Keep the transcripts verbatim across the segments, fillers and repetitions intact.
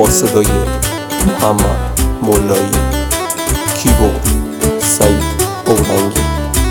با صدای محمد مولایی، کیبورد سعید اورنگی.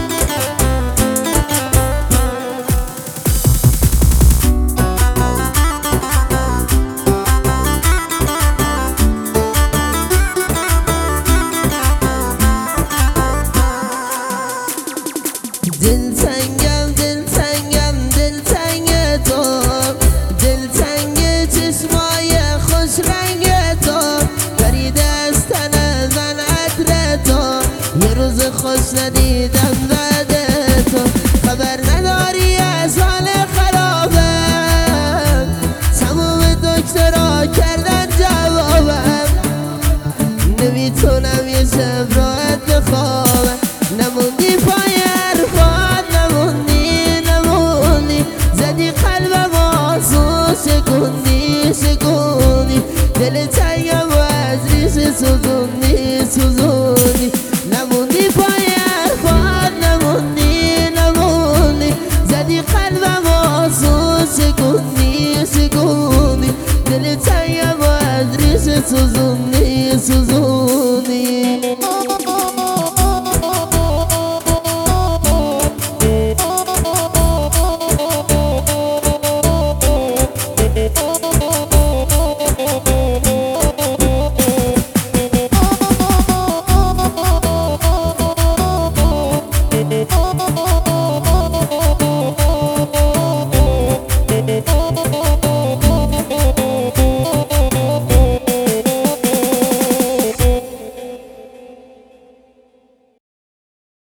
دلتنگم دلتنگم دلتنگ تو، دلتنگ چشمای خوش رنگ تو، برید از تن من عطر تو، یه روز خوش ندیدم بعد تو، خبر نداری از حال خرابم، تموم دکترها کردن جوابم، نمیتونم یه شب راحت بخوابم، نموندی پای حرفات، نموندی نموندی، زدی قلبم آسون، شکوندی شکوندی، دل تنگم و از ریشه سوزوندی سوزوندی، نموندی پای حرفات، نموندی نموندی، زدی قلبم آسون، شکوندی شکوندی، دل تنگم و از ریشه سوزوندی سوزوندی. Oh,